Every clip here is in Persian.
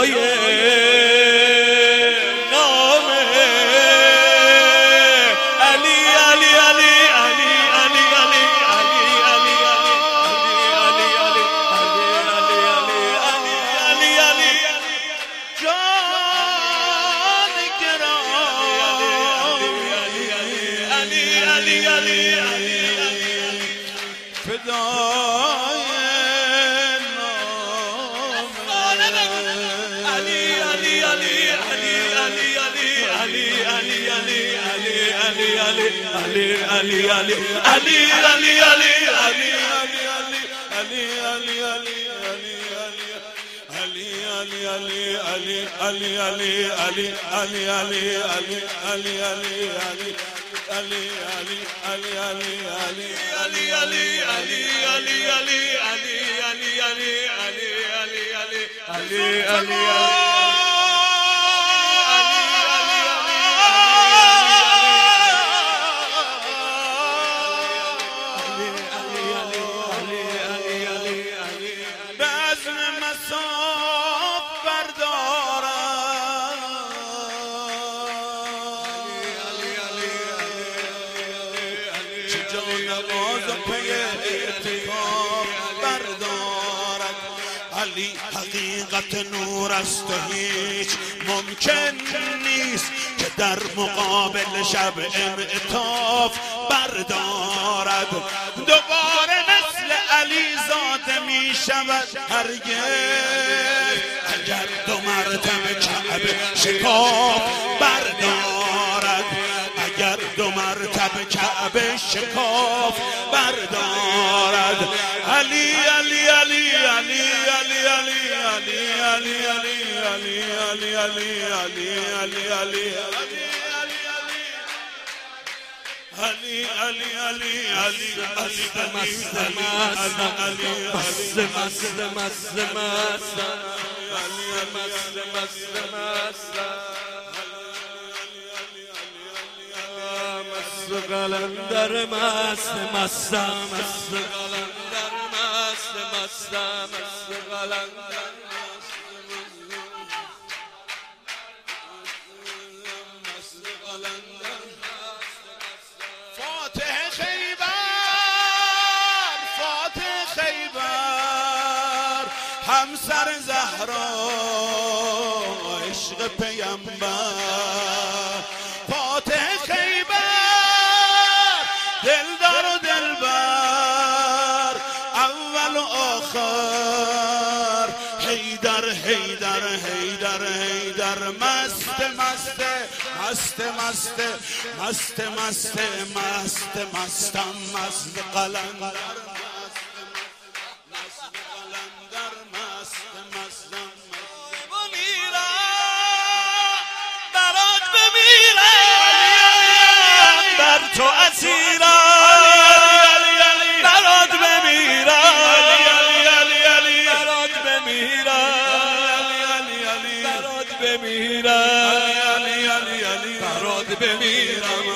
فدای نام علی علی علی علی علی علی علی علی علی علی علی علی جان گرامی علی علی علی فدای علی حقیقت نور است و هیچ ممکن نیست که در مقابل شب انعطاف بردارد. دوباره نسل علی زاده می شود هرگز اگر دو مرتبه کعبه شکاف بردارد، اگر دو مرتبه کعبه شکاف بردارد. علی علی علی علی علی علی علی علی علی علی علی علی علی علی علی علی علی علی قلندر مست مستم مست قلندر مست مستم مست قلندر مست قلندر فاتح خیبر فاتح خیبر همسر زهرا عشق پیامبر فاتح دلدار و دلبر اول و آخر حیدر حیدر حیدر حیدر مست مست مست مست مست مست مست مستم مست قلندر مست قلندر مست مستم بمیرم برات بمیرم بر تو اسیرم برات بمیرم برات بمیرم برات بمیرم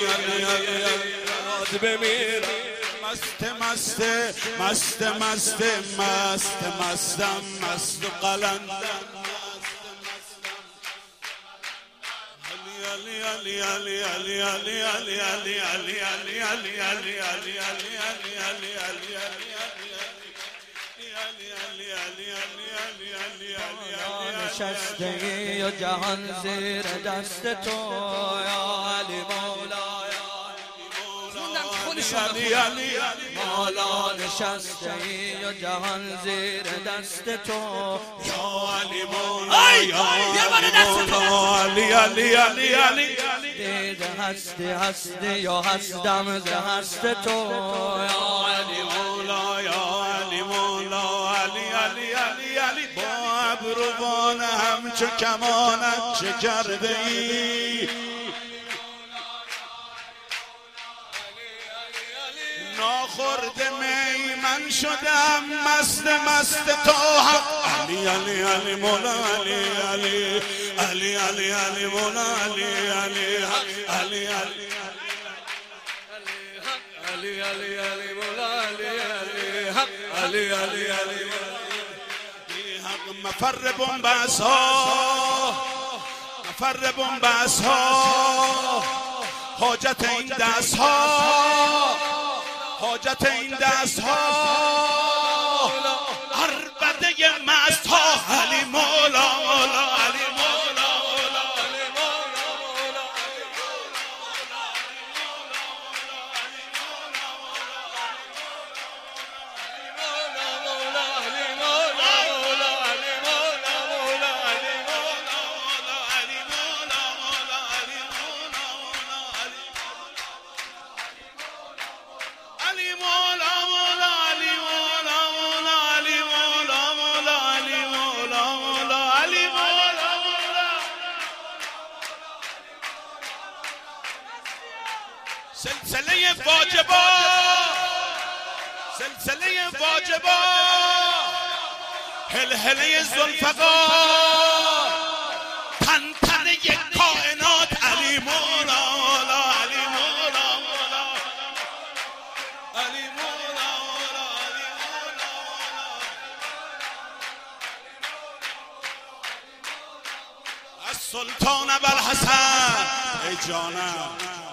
برات بمیرم مست مست مست مست مست مستم مست قلندر علی علی علی علی علی علی علی علی علی علی علی علی علی علی نشسته ای و جهان زیر دست تو یا علی مولا مولا نشسته ای و جهان زیر دست تو یا علی مولا یا علی علی علی علی دیده هستی هستی یا هستم ز هست تو یا علی مولا یا علی مولا علی علی علی علی با ابروان همچو کمانت چه کرده ای ناخورده می من شدم مست مست تو حق علی علی علی مولا علی علی علی علی علی مولا علی علی علی علی علی علی علی مولا علی علی علی علی علی مفر بنبست ها، مفر بنبست ها، حاجت این دست ها، حاجت این دست ها، عربده مست ها، علی مولا مولا علی مولا مولا علی مولا مولا سلسله واجبا، سلسله واجبا، هلهله ذوالفقار، تنتنه کائنات، علی مولا مولا علی مولا مولا علی مولا مولا علی مولا مولا. از سلطان ابوالحسن ای جانم